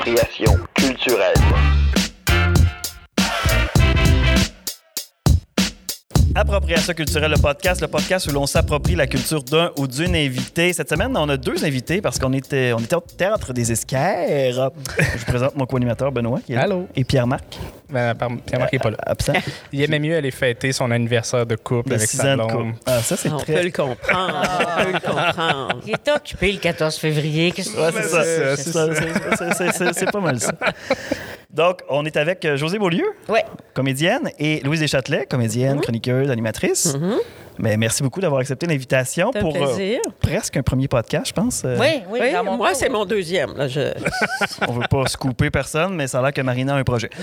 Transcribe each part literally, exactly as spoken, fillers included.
Appropriation culturelle. Appropriation culturelle, le podcast, le podcast où l'on s'approprie la culture d'un ou d'une invitée. Cette semaine, on a deux invités parce qu'on était, on était au Théâtre des Esquerres. Je vous présente mon co-animateur Benoît, qui est là, Allô. et Pierre-Marc. Ben, Pierre-Marc n'est pas là. Absent. Il aimait mieux aller fêter son anniversaire de couple De avec six sa ans de blonde. couple. Ah, ça, c'est On très... peut le comprendre. On peut le comprendre. Il est occupé le quatorze février. Qu'est-ce que Ouais, tu c'est veux? ça. c'est C'est ça, c'est- c'est- c'est- c'est- c'est pas mal ça. Donc, on est avec euh, Josée Beaulieu, Ouais. comédienne, et Louise Deschâtelet, comédienne, chroniqueuse, animatrice. Mais merci beaucoup d'avoir accepté l'invitation C'est un pour euh, plaisir. presque un premier podcast, je pense. Euh, Oui, oui, Oui, dans mon moi, cas, c'est oui. mon deuxième. Là, je... On veut pas scooper personne, mais ça a l'air que Marina a un projet.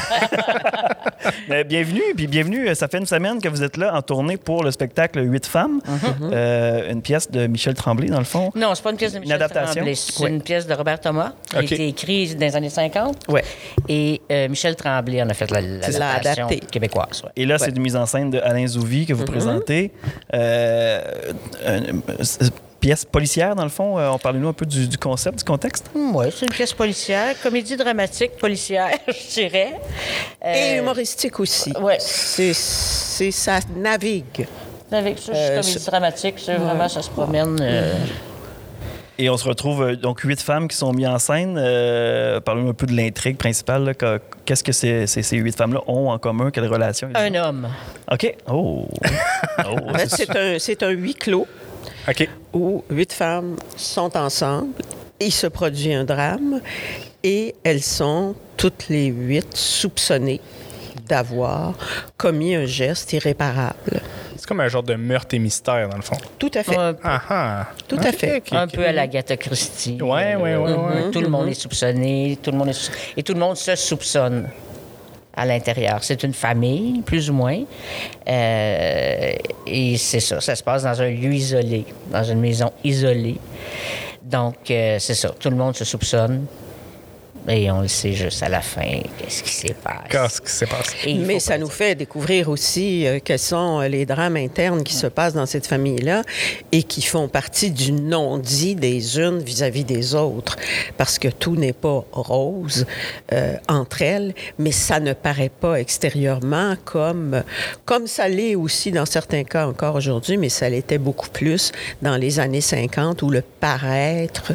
Mais bienvenue, puis bienvenue. Ça fait une semaine que vous êtes là en tournée pour le spectacle Huit femmes, euh, une pièce de Michel Tremblay, dans le fond. Non, c'est pas une pièce de Michel adaptation? Tremblay. C'est Oui. une pièce de Robert Thomas qui OK. a été écrite dans les années cinquante. Ouais. Et euh, Michel Tremblay en a fait la- C'est l'a l'adaptation adapté. québécoise. Ouais. Et là, c'est Ouais. une mise en scène de Alain Zouvi que vous présentez. Euh, une, une pièce policière, dans le fond. Euh, on parle-nous un peu du, du concept, du contexte? Oui, c'est une pièce policière, comédie dramatique policière, je dirais. Euh, Et humoristique aussi. Ouais. C'est, c'est, ça navigue. Avec ça, Euh, comédie c'est- dramatique, c'est vraiment, ça se promène. euh, Et on se retrouve, euh, donc, huit femmes qui sont mises en scène. Euh, parlons un peu de l'intrigue principale. Là, que- qu'est-ce que ces, ces, ces huit femmes-là ont en commun? Quelle relation? ils un ont? homme. OK. Oh! Oh, En fait, c'est un, c'est un huis clos OK. où huit femmes sont ensemble. Il se produit un drame et elles sont toutes les huit soupçonnées d'avoir commis un geste irréparable. C'est comme un genre de meurtre et mystère, dans le fond. Tout à fait. Un, Ah ah. Tout OK, à fait. OK, un OK. peu à l'Agatha Christie. Ouais, ouais, ouais, ouais. Tout le monde est soupçonné, tout le monde est sou- et tout le monde se soupçonne à l'intérieur. C'est une famille, plus ou moins. Euh, et c'est ça. Ça se passe dans un lieu isolé, dans une maison isolée. Donc, euh, c'est ça. Tout le monde se soupçonne. Et on le sait juste à la fin, qu'est-ce qui s'est passé. Qu'est-ce qui s'est passé? Et il Mais faut ça pas nous dire. fait découvrir aussi euh, quels sont euh, les drames internes qui se passent dans cette famille-là et qui font partie du non-dit des unes vis-à-vis des autres. Parce que tout n'est pas rose euh, entre elles, mais ça ne paraît pas extérieurement comme, comme ça l'est aussi dans certains cas encore aujourd'hui, mais ça l'était beaucoup plus dans les années cinquante où le paraître...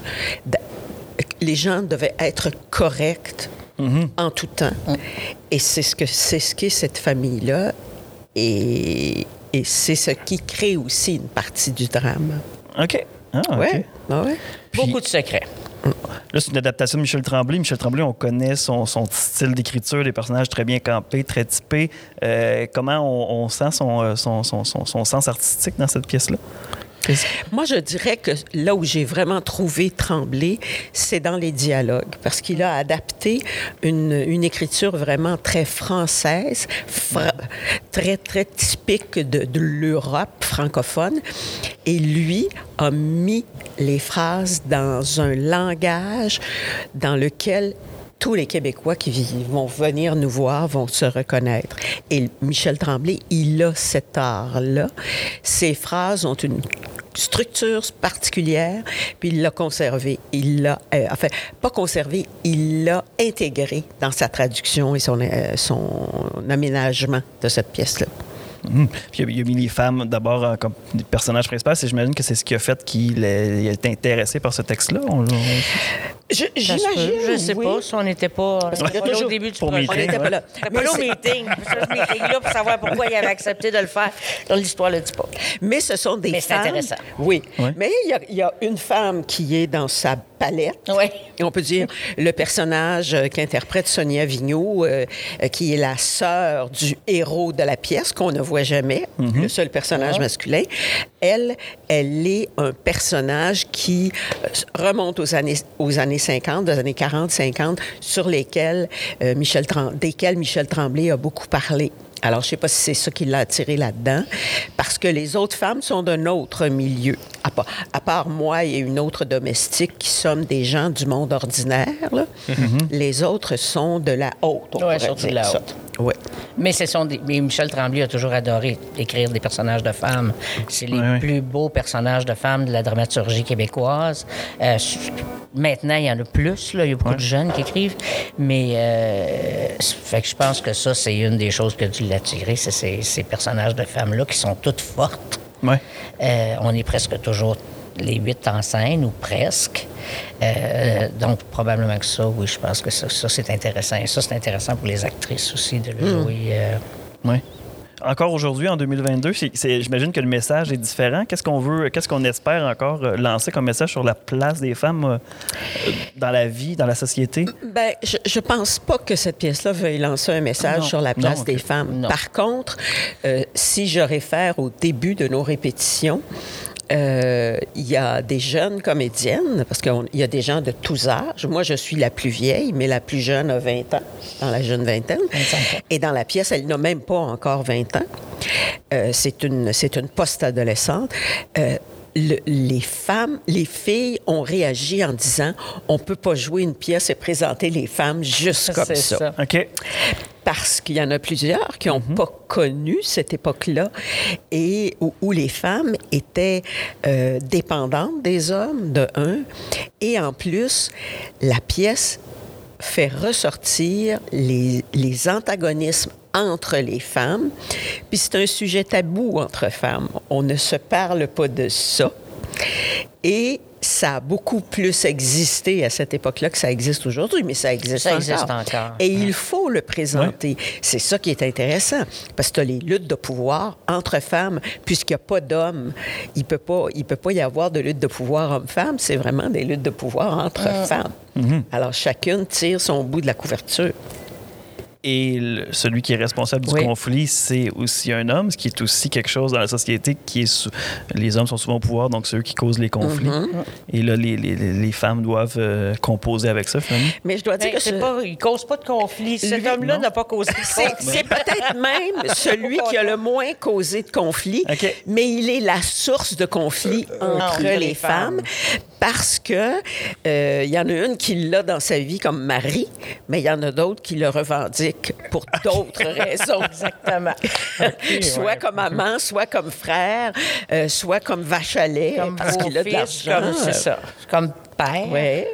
Les gens devaient être corrects en tout temps. Et c'est ce que c'est ce qu'est cette famille-là. Et, et c'est ce qui crée aussi une partie du drame. OK. Ah, OK. Ouais, ah ouais. Puis- Beaucoup de secrets. Là, c'est une adaptation de Michel Tremblay. Michel Tremblay, on connaît son, son style d'écriture, des personnages très bien campés, très typés. Euh, comment on, on sent son, son, son, son, son sens artistique dans cette pièce-là? Moi, je dirais que là où j'ai vraiment trouvé Tremblay, c'est dans les dialogues, parce qu'il a adapté une, une écriture vraiment très française, fra- très, très typique de, de l'Europe francophone. Et lui a mis les phrases dans un langage dans lequel tous les Québécois qui vi- vont venir nous voir vont se reconnaître. Et Michel Tremblay, il a cet art-là. Ses phrases ont une structure particulière, puis il l'a conservé. Il l'a, euh, enfin, pas conservé, il l'a intégré dans sa traduction et son, euh, son aménagement de cette pièce-là. Mmh. Puis il a, il a mis les femmes d'abord euh, comme des personnages principaux. Et j'imagine que c'est ce qui a fait qu'il est, il est intéressé par ce texte-là. On- on- Je, Ça se j'imagine, peut. Je sais oui. pas si on n'était pas, on était qu'il y a pas là au toujours- début du pour projet. meeting, On n'était pas là. On était Mais pas là au c'est- meeting. Ce meeting-là, pour savoir pourquoi il avait accepté de le faire. Dans l'histoire, le dit pas. Mais ce sont des Mais c'est femmes... intéressant. Oui. Ouais. Mais il y, a, il y a une femme qui est dans sa palette. Oui. Et on peut dire le personnage euh, qu'interprète Sonia Vigneault, euh, euh, qui est la sœur du héros de la pièce, qu'on ne voit jamais, le seul personnage masculin. Elle, elle est un personnage qui euh, remonte aux années, aux années cinquante, aux années quarante, cinquante, sur lesquels euh, Michel Trem- desquels Michel Tremblay a beaucoup parlé. Alors, je ne sais pas si c'est ça qui l'a attiré là-dedans, parce que les autres femmes sont d'un autre milieu. À part, à part moi et une autre domestique qui sommes des gens du monde ordinaire, là, mm-hmm. les autres sont de la haute. Oui, surtout de la ça. haute. Ouais. Mais ce sont des... Mais Michel Tremblay a toujours adoré écrire des personnages de femmes. C'est les oui, oui. plus beaux personnages de femmes de la dramaturgie québécoise. Euh, maintenant, il y en a plus. Là. Il y a beaucoup ouais. de jeunes qui écrivent. Mais euh, fait que je pense que ça, c'est une des choses qui a dû l'attirer. C'est ces, ces personnages de femmes-là qui sont toutes fortes. Ouais. Euh, on est presque toujours les huit en scène, ou presque. Euh, donc, probablement que ça, oui, je pense que ça, ça c'est intéressant. Et ça, c'est intéressant pour les actrices aussi de le jouer. Euh... Oui. Encore aujourd'hui, en deux mille vingt-deux, c'est, c'est, j'imagine que le message est différent. Qu'est-ce qu'on veut, qu'est-ce qu'on espère encore lancer comme message sur la place des femmes euh, dans la vie, dans la société? Bien, je, je pense pas que cette pièce-là veuille lancer un message non. sur la place Non, okay. des femmes. Non. Par contre, euh, si je réfère au début de nos répétitions, Euh, il y a des jeunes comédiennes, parce qu'il y a des gens de tous âges. Moi, je suis la plus vieille, mais la plus jeune a vingt ans, dans la jeune vingtaine. vingt-cinq ans. Et dans la pièce, elle n'a même pas encore vingt ans. Euh, c'est une, c'est une post-adolescente. Euh, Le, les femmes, les filles ont réagi en disant on peut pas jouer une pièce et présenter les femmes juste comme C'est ça. ça. OK. Parce qu'il y en a plusieurs qui n'ont mm-hmm. pas connu cette époque-là et où, où les femmes étaient euh, dépendantes des hommes, de un, et en plus, la pièce fait ressortir les, les antagonismes entre les femmes. Puis c'est un sujet tabou entre femmes. On ne se parle pas de ça. Et ça a beaucoup plus existé à cette époque-là que ça existe aujourd'hui, mais ça existe Ça encore. existe encore. Et il faut le présenter. Ouais. C'est ça qui est intéressant, parce que tu as les luttes de pouvoir entre femmes, puisqu'il n'y a pas d'hommes. Il ne peut pas, il peut pas y avoir de lutte de pouvoir homme-femme, c'est vraiment des luttes de pouvoir entre mmh. femmes. Mmh. Alors, chacune tire son bout de la couverture. Et le, celui qui est responsable du oui. conflit, c'est aussi un homme, ce qui est aussi quelque chose dans la société qui est... Sou... Les hommes sont souvent au pouvoir, donc c'est eux qui causent les conflits. Mm-hmm. Et là, les, les, les femmes doivent euh, composer avec ça, finalement. Mais je dois dire Mais que c'est ce... pas, il ne cause pas de conflit. Cet Lui, homme-là non. n'a pas causé de conflit. C'est, c'est peut-être même celui qui a le moins causé de conflit, okay. mais il est la source de conflit euh, entre non, les, les femmes, femmes parce que il euh, y en a une qui l'a dans sa vie comme mari, mais il y en a d'autres qui le revendiquent pour d'autres raisons. Exactement. Okay, soit ouais. comme amant, soit comme frère, euh, soit comme vache à lait, comme parce qu'il a de l'argent. Comme, c'est ça. Comme père. Oui.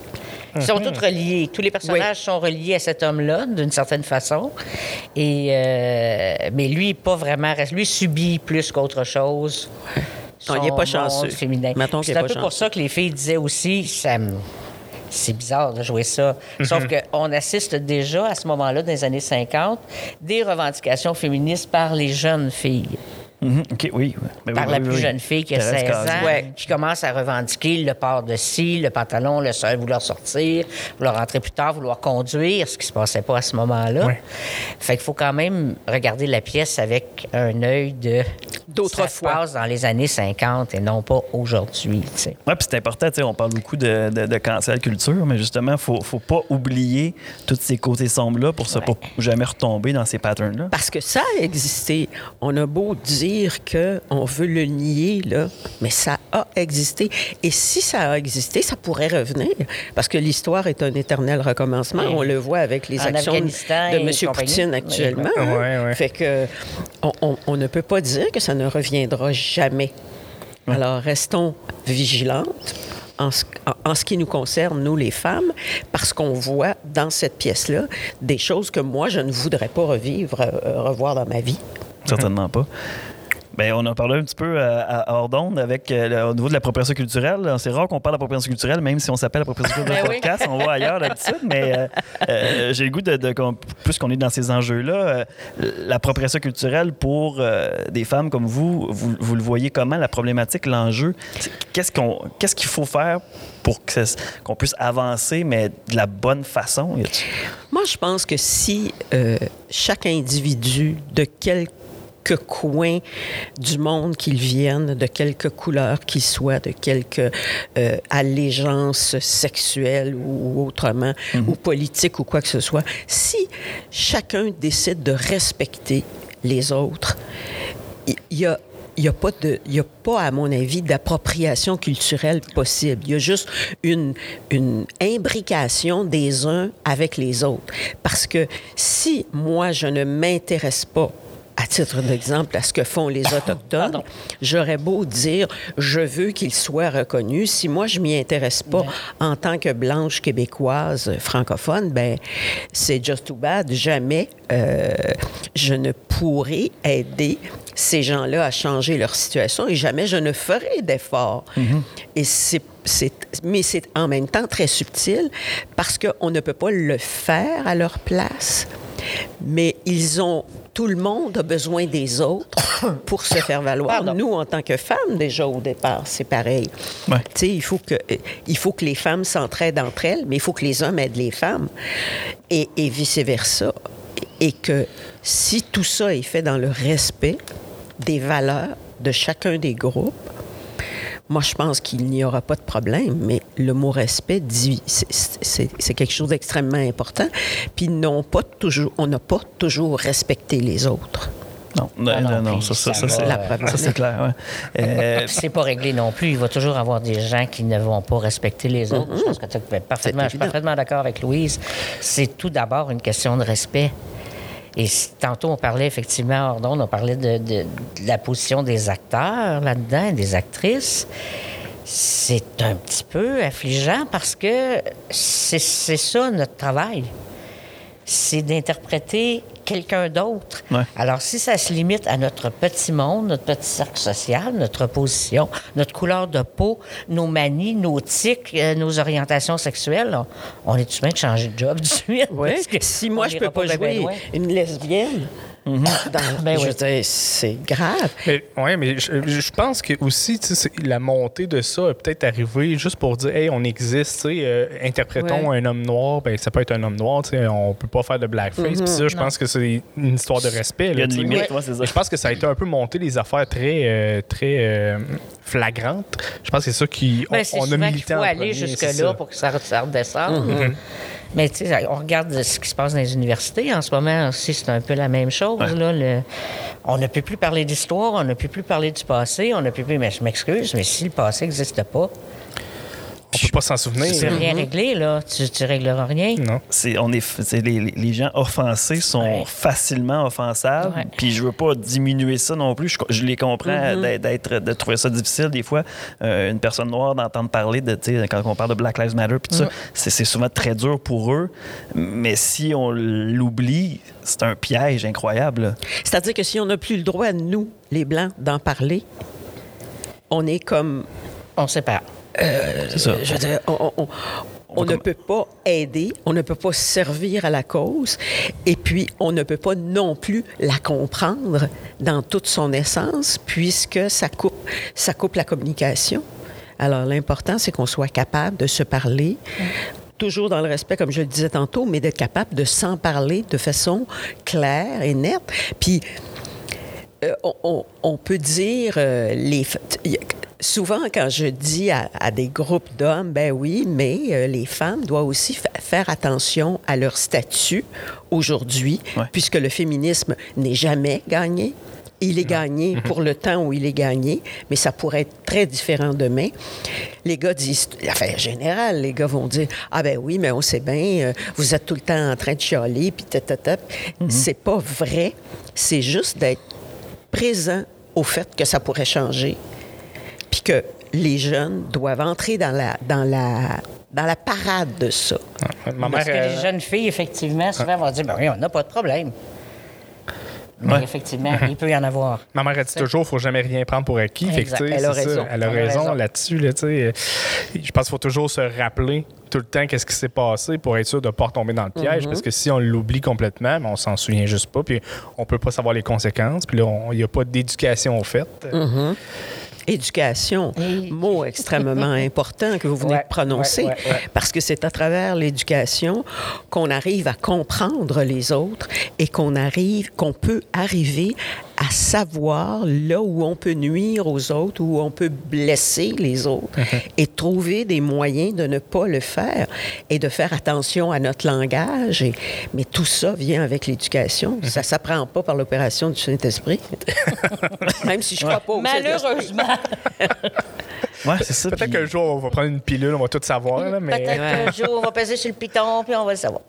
Ils sont tous reliés. Tous les personnages oui. sont reliés à cet homme-là, d'une certaine façon. Et, euh, mais lui, pas vraiment. Lui subit plus qu'autre chose. Non, il n'est pas chanceux. Féminin. C'est un peu chanceux. Pour ça que les filles disaient aussi, ça me... c'est bizarre de jouer ça. Mm-hmm. Sauf qu'on assiste déjà, à ce moment-là, dans les années cinquante, des revendications féministes par les jeunes filles. Mm-hmm. OK, oui. Mais par oui, la oui, plus oui. jeune fille qui a seize ans, ouais. qui commence à revendiquer le port de ci, le pantalon, le seul, vouloir sortir, vouloir rentrer plus tard, vouloir conduire, ce qui se passait pas à ce moment-là. Ouais. Fait qu'il faut quand même regarder la pièce avec un œil de... D'autrefois. Ça se passe dans les années cinquante et non pas aujourd'hui. Oui, puis c'est important, on parle beaucoup de, de, de cancel culture, mais justement, il ne faut, faut pas oublier tous ces côtés sombres-là pour ne ouais. jamais retomber dans ces patterns-là. Parce que ça a existé. On a beau dire qu'on veut le nier, là, mais ça a existé. Et si ça a existé, ça pourrait revenir. Parce que l'histoire est un éternel recommencement. Oui. On le voit avec les en actions Afghanistan de M. Poutine actuellement. Oui. Hein? Ouais, ouais. Fait que on, on, on ne peut pas dire que ça ne reviendra jamais. Ouais. Alors, restons vigilantes en ce, en, en ce qui nous concerne, nous, les femmes, parce qu'on voit dans cette pièce-là des choses que moi, je ne voudrais pas revivre, euh, revoir dans ma vie. Certainement pas. Bien, on a parlé un petit peu à, à hors d'onde avec euh, le, au niveau de l'appropriation culturelle. C'est rare qu'on parle d'appropriation culturelle, même si on s'appelle appropriation culturelle de podcast, on va ailleurs d'habitude, mais euh, euh, j'ai le goût de, de, de plus qu'on est dans ces enjeux-là, euh, l'appropriation culturelle pour euh, des femmes comme vous, vous, vous le voyez comment, la problématique, l'enjeu? Qu'est-ce, qu'on, qu'est-ce qu'il faut faire pour que ça, qu'on puisse avancer, mais de la bonne façon? Moi, je pense que si euh, chaque individu de quelque quelque coin du monde qu'ils viennent, de quelque couleur qu'ils soient, de quelque euh, allégeance sexuelle ou autrement, mm-hmm. ou politique ou quoi que ce soit. Si chacun décide de respecter les autres, il y a Il n'y a pas, de, il y a pas, à mon avis, d'appropriation culturelle possible. Il y a juste une, une imbrication des uns avec les autres. Parce que si moi, je ne m'intéresse pas, à titre d'exemple, à ce que font les Autochtones, Pardon. j'aurais beau dire « je veux qu'ils soient reconnus ». Si moi, je ne m'y intéresse pas ouais. en tant que blanche québécoise francophone, ben c'est just too bad. Jamais euh, je ne pourrai aider ces gens-là à changer leur situation et jamais je ne ferai d'efforts. Mm-hmm. Et c'est, c'est, mais c'est en même temps très subtil parce qu'on ne peut pas le faire à leur place. Mais ils ont... Tout le monde a besoin des autres pour se faire valoir. Pardon. Nous, en tant que femmes, déjà, au départ, c'est pareil. Ouais. Tu sais, il faut que, il faut que les femmes s'entraident entre elles, mais il faut que les hommes aident les femmes. Et, et vice-versa. Et que si tout ça est fait dans le respect des valeurs de chacun des groupes, moi, je pense qu'il n'y aura pas de problème, mais le mot respect dit, c'est, c'est, c'est quelque chose d'extrêmement important. Puis non, pas toujours, on n'a pas toujours respecté les autres. Non, non, ah non, non, non ça, ça, ça, c'est, la ça, c'est clair. Ouais. Euh... c'est pas réglé non plus. Il va toujours avoir des gens qui ne vont pas respecter les autres. Mm-hmm. Je pense que tu es parfaitement, je suis parfaitement d'accord avec Louise. C'est tout d'abord une question de respect. Et tantôt, on parlait effectivement, hors d'onde, on parlait de, de, de la position des acteurs là-dedans, des actrices. C'est un petit peu affligeant parce que c'est, c'est ça notre travail. C'est d'interpréter quelqu'un d'autre. Ouais. Alors, si ça se limite à notre petit monde, notre petit cercle social, notre position, notre couleur de peau, nos manies, nos tics, euh, nos orientations sexuelles, on, on est tout de même de changer de job du suite. Oui. Si moi, je ne peux pas jouer une lesbienne, mm-hmm. dans, ben je oui. veux dire, c'est grave. Oui, mais je, je pense que aussi, la montée de ça a peut-être arrivé juste pour dire, hey, on existe, euh, interprétons ouais. un homme noir, ben ça peut être un homme noir, on peut pas faire de blackface. Mm-hmm. Puis ça, je non. pense que c'est une histoire de respect. Là, il y a une limite, ouais, c'est ça. Je pense que ça a été un peu monté les affaires très, euh, très euh, flagrantes. Je pense que c'est ça qui ben, on, c'est on a milité. Il faut aller jusque-là pour que ça, ça redescende. Mm-hmm. Mais tu sais, on regarde ce qui se passe dans les universités. En ce moment aussi, c'est un peu la même chose. Ouais. Là, le... On ne peut plus parler d'histoire, on ne peut plus parler du passé, on ne peut plus... Mais je m'excuse, mais si le passé n'existe pas... On peut pas s'en souvenir. Tu peux rien mm-hmm. régler, là. Tu, tu régleras rien. Non. C'est, on est, c'est les, les gens offensés sont ouais. facilement offensables. Ouais. Puis je veux pas diminuer ça non plus. Je, je les comprends mm-hmm. d'être, de trouver ça difficile des fois. Euh, une personne noire d'entendre parler de, tu sais, quand on parle de Black Lives Matter puis tout mm-hmm. ça, c'est, c'est souvent très dur pour eux. Mais si on l'oublie, c'est un piège incroyable. Là. C'est-à-dire que si on n'a plus le droit, nous, les Blancs, d'en parler, on est comme... On sépare. Euh, c'est ça. Je veux dire, on, on, on, on ne peut pas aider, on ne peut pas servir à la cause, et puis on ne peut pas non plus la comprendre dans toute son essence, puisque ça coupe, ça coupe la communication. Alors, l'important, c'est qu'on soit capable de se parler, mmh. toujours dans le respect, comme je le disais tantôt, mais d'être capable de s'en parler de façon claire et nette. Puis, euh, on, on, on peut dire... Euh, les Souvent, quand je dis à, à des groupes d'hommes, ben oui, mais euh, les femmes doivent aussi fa- faire attention à leur statut aujourd'hui, ouais. puisque le féminisme n'est jamais gagné. Il est gagné mmh. pour le temps où il est gagné, mais ça pourrait être très différent demain. Les gars disent, enfin, en général, les gars vont dire, ah ben oui, mais on sait bien, euh, vous êtes tout le temps en train de chialer, puis tatata. Mmh. C'est pas vrai. C'est juste d'être présent au fait que ça pourrait changer. Puis que les jeunes doivent entrer dans la, dans la, dans la parade de ça. Ah, ma mère, Parce que euh... les jeunes filles, effectivement, souvent ah. vont dire, ben oui, on n'a pas de problème. Mais ouais. effectivement, il peut y en avoir. Ma mère a dit toujours, il ne faut jamais rien prendre pour acquis. Fait que, Elle a raison. Elle a raison, raison là-dessus. Là, je pense qu'il faut toujours se rappeler tout le temps qu'est-ce qui s'est passé pour être sûr de ne pas retomber dans le piège. Mm-hmm. Parce que si on l'oublie complètement, on s'en souvient juste pas. Puis on ne peut pas savoir les conséquences. Puis là, il n'y a pas d'éducation faite. Mm-hmm. Éducation, oui. mot extrêmement important que vous venez ouais, de prononcer, ouais, ouais, ouais. parce que c'est à travers l'éducation qu'on arrive à comprendre les autres et qu'on arrive, qu'on peut arriver à savoir là où on peut nuire aux autres, où on peut blesser les autres, mm-hmm. et trouver des moyens de ne pas le faire et de faire attention à notre langage. Et, mais tout ça vient avec l'éducation. Mm-hmm. Ça ne s'apprend pas par l'opération du Saint-Esprit. Même si je ne crois pas au Malheureusement. Ouais, c'est ça. Peut-être puis... qu'un jour, on va prendre une pilule, on va tout savoir. Là, mais... Peut-être Ouais. qu'un jour, on va peser sur le piton, puis on va le savoir.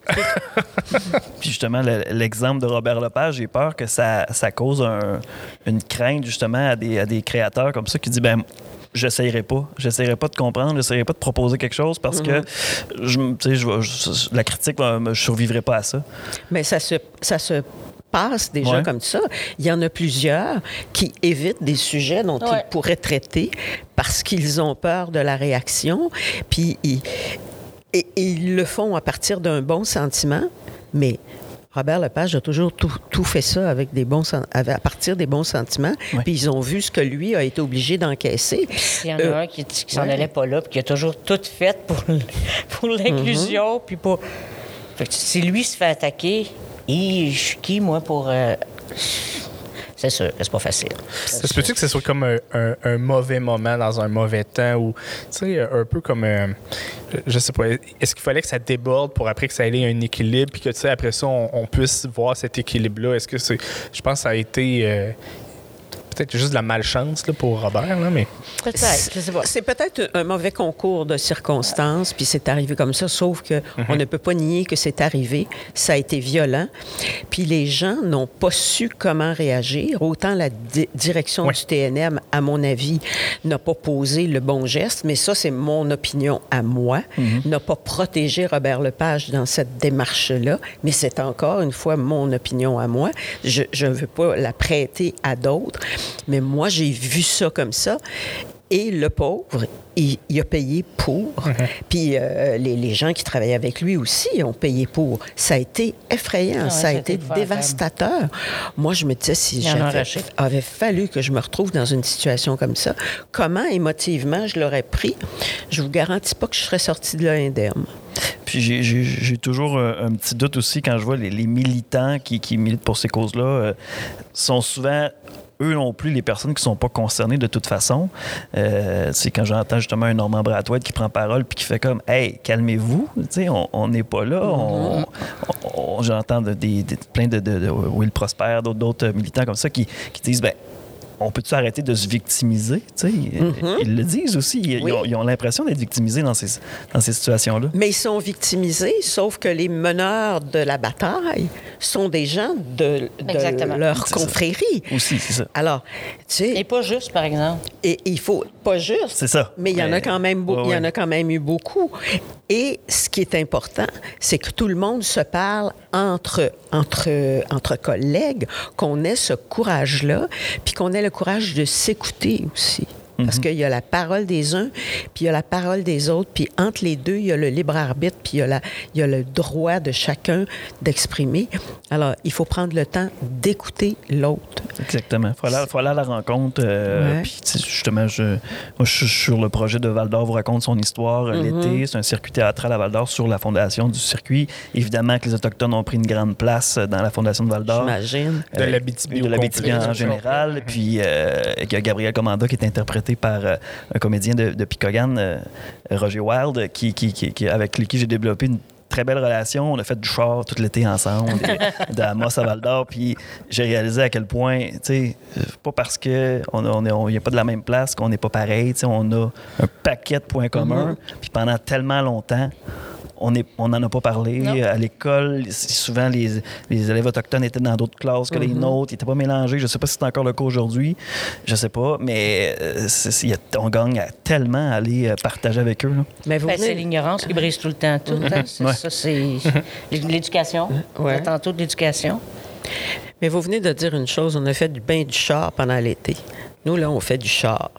Puis justement, le- l'exemple de Robert Lepage, j'ai peur que ça, ça cause un- une crainte justement à des, à des créateurs comme ça qui disent, ben j'essayerai pas, j'essayerai pas de comprendre, j'essayerai pas de proposer quelque chose parce que je, tu sais, je, vais- je- la critique, va- je survivrai pas à ça. Mais ça se, ça se passe déjà Ouais. comme ça. Il y en a plusieurs qui évitent des sujets dont Ouais. ils pourraient traiter parce qu'ils ont peur de la réaction. Puis ils, et, et ils le font à partir d'un bon sentiment, mais Robert Lepage a toujours tout, tout fait ça avec des bons sen- à partir des bons sentiments. Ouais. Puis ils ont vu ce que lui a été obligé d'encaisser. Il y en a Euh, un qui, qui s'en ouais. allait pas là, puis qui a toujours tout fait pour, l- pour l'inclusion, puis pour... Fait que si lui se fait attaquer, et je suis qui, moi, pour... euh, C'est sûr que c'est pas facile. Ça se peut-tu que ce soit comme un, un- un mauvais moment dans un mauvais temps ou, tu sais, un peu comme, euh, je sais pas, est-ce qu'il fallait que ça déborde pour après que ça ait un équilibre puis que, tu sais, après ça, on, on puisse voir cet équilibre-là? Est-ce que c'est... Je pense que ça a été euh, peut-être juste de la malchance là, pour Robert, là, mais... Peut-être, je sais pas. C'est peut-être un mauvais concours de circonstances, puis c'est arrivé comme ça, sauf que on ne peut pas nier que c'est arrivé. Ça a été violent. Puis les gens n'ont pas su comment réagir. Autant la di- direction Ouais. du T N M, à mon avis, n'a pas posé le bon geste, mais ça, c'est mon opinion à moi, n'a pas protégé Robert Lepage dans cette démarche-là, mais c'est encore une fois mon opinion à moi. Je ne veux pas la prêter à d'autres, mais moi, j'ai vu ça comme ça. Et le pauvre, il, il a payé pour. Puis euh, les, les gens qui travaillaient avec lui aussi ont payé pour. Ça a été effrayant, Ah ouais, ça a c'était été épouvantable. dévastateur. Moi, je me disais, si Il en a j'avais arraché. avait fallu que je me retrouve dans une situation comme ça, comment émotivement je l'aurais pris, je vous garantis pas que je serais sortie de là indemne. Puis j'ai- j'ai j'ai toujours un, un petit doute aussi quand je vois les, les militants qui, qui militent pour ces causes-là, euh, sont souvent eux non plus les personnes qui sont pas concernées de toute façon. Euh, c'est quand j'entends justement un Normand Brathwaite qui prend parole puis qui fait comme « Hey, calmez-vous, tu sais, on n'est pas là. On, on- on- j'entends de- des, des- plein de, de, de Will Prosper, d'autres, d'autres militants comme ça qui, qui disent « Ben, on peut-tu arrêter de se victimiser? » Tu sais, ils le disent aussi. Ils, Oui. ils ont, ils ont l'impression d'être victimisés dans ces, dans ces situations-là. Mais ils sont victimisés, sauf que les meneurs de la bataille sont des gens de, de Exactement. leur C'est ça. confrérie. Aussi, c'est ça. Alors, tu sais, Et pas juste, par exemple. et il faut pas juste, C'est ça. mais il y en a Mais- quand même beau- Ouais, il y en ouais. a quand même eu beaucoup. Et ce qui est important, c'est que tout le monde se parle entre entre entre collègues, qu'on ait ce courage-là, puis qu'on ait le courage de s'écouter aussi. Parce qu'il y a la parole des uns, puis il y a la parole des autres, puis entre les deux, il y a le libre arbitre, puis il y a, la, il y a le droit de chacun d'exprimer. Alors, il faut prendre le temps d'écouter l'autre. Exactement. Il faut aller, faut aller à la rencontre. euh, Ouais. Puis, tu sais, justement, je, moi, je suis sur le projet de Val d'Or vous raconte son histoire euh, l'été. C'est un circuit théâtral à Val d'Or sur la fondation du circuit. Évidemment que les Autochtones ont pris une grande place dans la fondation de Val d'Or. J'imagine. De l'Abitibi de au l'Abitibi complet. en général. Puis euh, il y a Gabriel Commanda qui est interprété par euh, un comédien de, de Picogan, euh, Roger Wilde, qui, qui, qui, qui- avec qui j'ai développé une très belle relation. On a fait du char tout l'été ensemble, et- de Amos à Val d'Or. Puis j'ai réalisé à quel point, tu sais, pas parce qu'on on est- on- y a pas de la même place qu'on n'est pas pareil. Tu sais, on a un paquet de points communs. Puis pendant tellement longtemps, on n'en on en a pas parlé. Non. À l'école, c- souvent, les, les élèves autochtones étaient dans d'autres classes que les nôtres. Ils n'étaient pas mélangés. Je ne sais pas si c'est encore le cas aujourd'hui. Je ne sais pas. Mais euh, c'est- c'est- y a- on gagne à tellement aller euh, partager avec eux. Là. Mais vous Ben, venez- c'est l'ignorance qui brise tout le temps. Tout le temps. C'est Ouais. ça, c'est l'éducation. Ouais. On tantôt de l'éducation. Mais vous venez de dire une chose, on a fait du bain du char pendant l'été. Nous, là, on fait du char.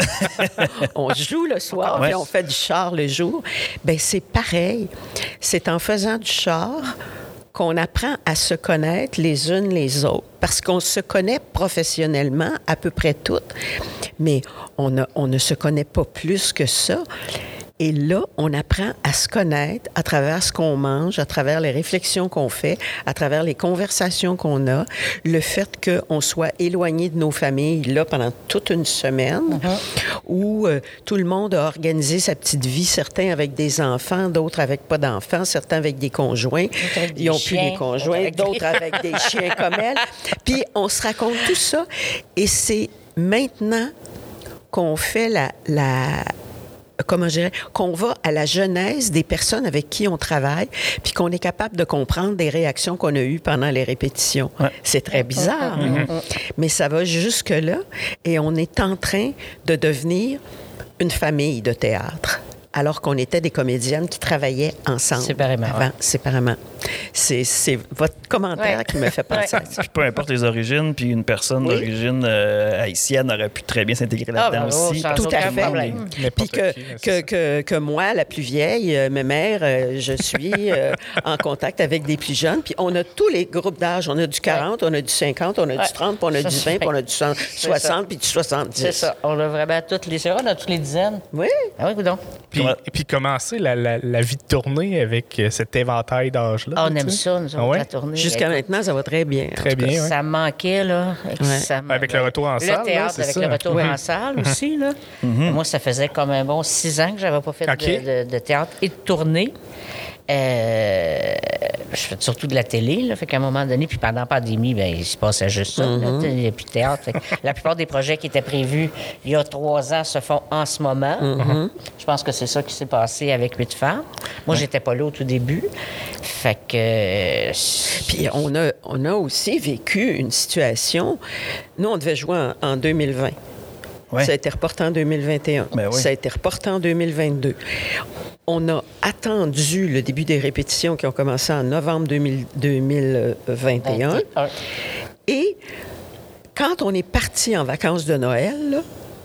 On joue le soir, Ouais. puis on fait du char le jour. Bien, c'est pareil. C'est en faisant du char qu'on apprend à se connaître les unes les autres. Parce qu'on se connaît professionnellement, à peu près toutes, mais on, a- on ne se connaît pas plus que ça. Et là, on apprend à se connaître à travers ce qu'on mange, à travers les réflexions qu'on fait, à travers les conversations qu'on a, le fait qu'on soit éloigné de nos familles là pendant toute une semaine, uh-huh. où euh, tout le monde a organisé sa petite vie, certains avec des enfants, d'autres avec pas d'enfants, certains avec des conjoints, des ils n'ont chiens, plus des conjoints, avec d'autres des... avec des chiens comme elle. Puis on se raconte tout ça, et c'est maintenant qu'on fait la... la comment je dirais, qu'on va à la genèse des personnes avec qui on travaille, puis qu'on est capable de comprendre des réactions qu'on a eues pendant les répétitions. Ouais. C'est très bizarre, mm-hmm. hein? Mais ça va jusque-là, et on est en train de devenir une famille de théâtre, alors qu'on était des comédiennes qui travaillaient ensemble. Séparément. Avant, ouais. séparément. C'est, c'est votre commentaire ouais. qui me fait penser ouais. à ça. Puis peu importe les origines, puis une personne oui. d'origine euh, haïtienne aurait pu très bien s'intégrer là-dedans ah, aussi. Oh, tout à fait. Problème. Puis que, qui, que, que, que moi, la plus vieille, euh, ma mère, euh, je suis euh, en contact avec des plus jeunes. Puis on a tous les groupes d'âge. On a du quarante, ouais. on a du cinquante, on a ouais. du trente, puis on a ça, du vingt, puis on a du soixante, puis du soixante-dix. C'est ça. On a vraiment toutes les... C'est vrai, on a toutes les dizaines. Oui. Ah oui, coudonc. Puis, et puis commencer la, la, la vie de tournée avec cet éventail d'âge-là. Ah, on aime ça, nous autres, ah ouais? la tournée. Jusqu'à avec... maintenant, ça va très bien. Très bien, oui. Ça me manquait, là. Ouais. Ça me... Avec le retour en le salle. Le théâtre, là, avec ça. le retour ouais. en salle aussi, là. Mm-hmm. Moi, ça faisait comme un bon six ans que j'avais pas fait okay. de, de, de théâtre et de tournée. Euh, je fais surtout de la télé, là, fait qu'à un moment donné, puis pendant la pandémie, bien, il se passait juste ça, mm-hmm. il n'y a plus de théâtre. Fait que la plupart des projets qui étaient prévus il y a trois ans se font en ce moment. Mm-hmm. Je pense que c'est ça qui s'est passé avec Huit femmes. Moi, ouais. j'étais pas là au tout début. Fait que... Euh, puis on a, on a aussi vécu une situation... Nous, on devait jouer en, en deux mille vingt. Ouais. Ça a été reporté en deux mille vingt et un. Ben oui. Ça a été reporté en deux mille vingt-deux. On a attendu le début des répétitions qui ont commencé en novembre deux mille vingt et un. vingt-et-un. Et quand on est parti en vacances de Noël, là,